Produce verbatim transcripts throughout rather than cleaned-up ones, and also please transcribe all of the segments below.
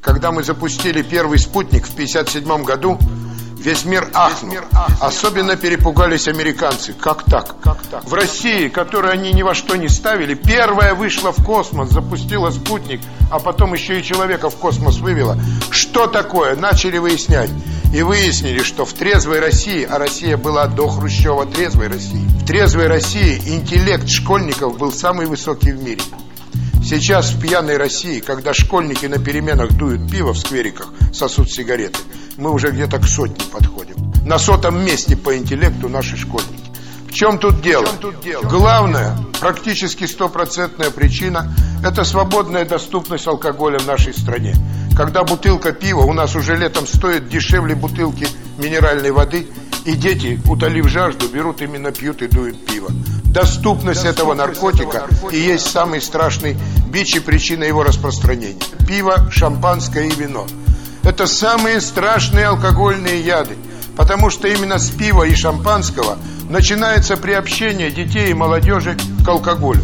Когда мы запустили первый спутник в пятьдесят седьмом году, весь мир ахнул. Особенно перепугались американцы. Как так? Как так? В России, которую они ни во что не ставили, первая вышла в космос, запустила спутник, а потом еще и человека в космос вывела. Что такое? Начали выяснять. И выяснили, что в трезвой России, а Россия была до Хрущева трезвой России, в трезвой России интеллект школьников был самый высокий в мире. Сейчас в пьяной России, когда школьники на переменах дуют пиво в сквериках, сосут сигареты, мы уже где-то к сотне подходим. На сотом месте по интеллекту наши школьники. В чем тут дело? Чем тут дело? Главная, практически стопроцентная причина – это свободная доступность алкоголя в нашей стране. Когда бутылка пива у нас уже летом стоит дешевле бутылки минеральной воды, и дети, утолив жажду, берут именно пьют и дуют пиво. Доступность этого наркотика и есть самый страшный бич и причина его распространения. Пиво, шампанское и вино – это самые страшные алкогольные яды, потому что именно с пива и шампанского начинается приобщение детей и молодежи к алкоголю.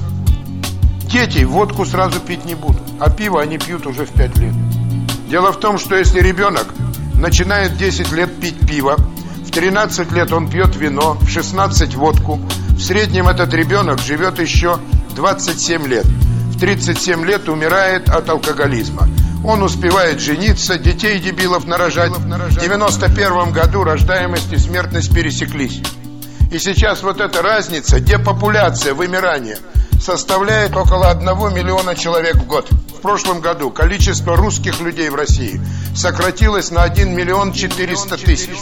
Дети водку сразу пить не будут, а пиво они пьют уже в пять лет. Дело в том, что если ребенок начинает в десять лет пить пиво, в тринадцать лет он пьет вино, в шестнадцать водку, в среднем этот ребенок живет еще двадцать семь лет. В тридцать семь лет умирает от алкоголизма. Он успевает жениться, детей дебилов нарожать. В девяносто первом году рождаемость и смертность пересеклись. И сейчас вот эта разница, депопуляция, вымирание, составляет около одного миллиона человек в год. В прошлом году количество русских людей в России сократилось на один миллион четыреста тысяч.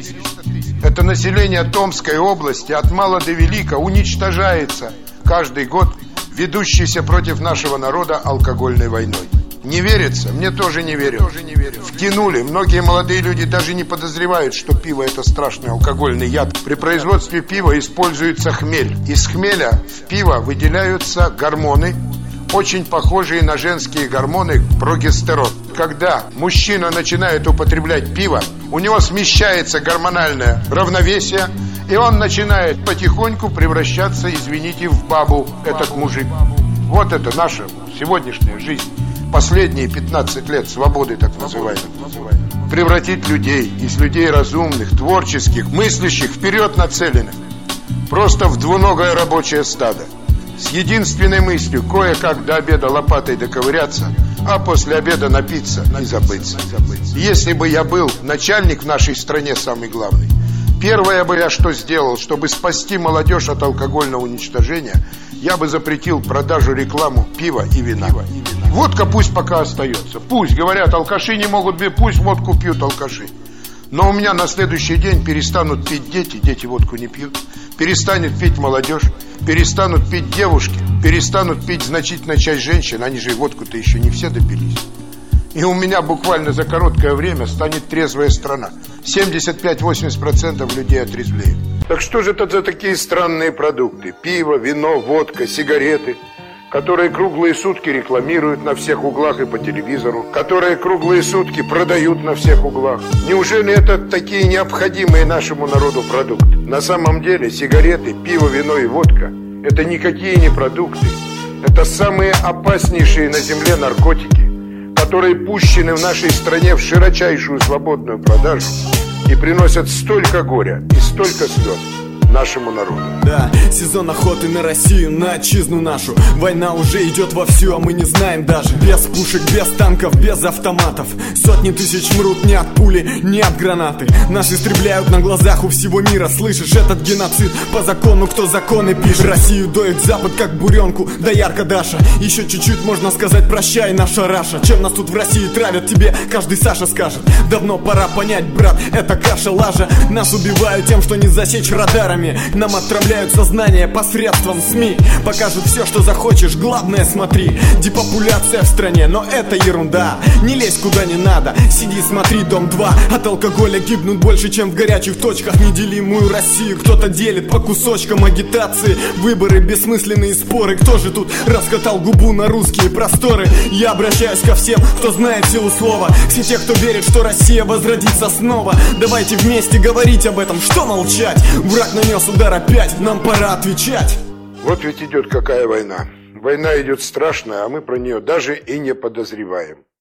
Это население Томской области от мала до велика уничтожается каждый год ведущейся против нашего народа алкогольной войной. Не верится? Мне тоже не верят. Втянули. Многие молодые люди даже не подозревают, что пиво – это страшный алкогольный яд. При производстве пива используется хмель. Из хмеля в пиво выделяются гормоны, очень похожие на женские гормоны прогестерон. Когда мужчина начинает употреблять пиво, у него смещается гормональное равновесие, и он начинает потихоньку превращаться, извините, в бабу, этот мужик. Вот это наша сегодняшняя жизнь. Последние пятнадцать лет свободы, так называемой. Превратить людей из людей разумных, творческих, мыслящих, вперед нацеленных, просто в двуногое рабочее стадо. С единственной мыслью кое-как до обеда лопатой доковыряться, а после обеда напиться и забыться. Если бы я был начальник в нашей стране самый главный, первое бы я что сделал, чтобы спасти молодежь от алкогольного уничтожения, я бы запретил продажу, рекламу пива и вина. Водка пусть пока остается. Пусть, говорят, алкаши не могут пить, пусть водку пьют алкаши. Но у меня на следующий день перестанут пить дети, дети водку не пьют. Перестанет пить молодежь, перестанут пить девушки, перестанут пить значительная часть женщин. Они же и водку-то еще не все допились. И у меня буквально за короткое время станет трезвая страна. семьдесят пять - восемьдесят процентов людей отрезвеют. Так что же это за такие странные продукты? Пиво, вино, водка, сигареты, которые круглые сутки рекламируют на всех углах и по телевизору, которые круглые сутки продают на всех углах. Неужели это такие необходимые нашему народу продукты? На самом деле сигареты, пиво, вино и водка – это никакие не продукты. Это самые опаснейшие на земле наркотики, которые пущены в нашей стране в широчайшую свободную продажу и приносят столько горя и столько слез нашему народу. Да, сезон охоты на Россию, на отчизну нашу. Война уже идет вовсю, а мы не знаем даже. Без пушек, без танков, без автоматов. Сотни тысяч мрут не от пули, не от гранаты. Нас истребляют на глазах у всего мира. Слышишь, этот геноцид по закону, кто законы пишет. Россию доит Запад, как буренку, да ярко Даша. Еще чуть-чуть можно сказать прощай, наша Раша. Чем нас тут в России травят, тебе каждый Саша скажет. Давно пора понять, брат, это каша лажа. Нас убивают тем, что не засечь радарами. Нам отравляют сознание посредством СМИ. Покажут все, что захочешь, главное смотри. Депопуляция в стране, но это ерунда. Не лезь куда не надо, сиди смотри Дом два. От алкоголя гибнут больше, чем в горячих точках. Неделимую Россию кто-то делит по кусочкам агитации. Выборы, бессмысленные споры. Кто же тут раскатал губу на русские просторы? Я обращаюсь ко всем, кто знает силу слова. Все те, кто верит, что Россия возродится снова. Давайте вместе говорить об этом, что молчать? Враг нанес удар опять, нам пора отвечать. Вот ведь идет какая война. Война идет страшная, а мы про нее даже и не подозреваем.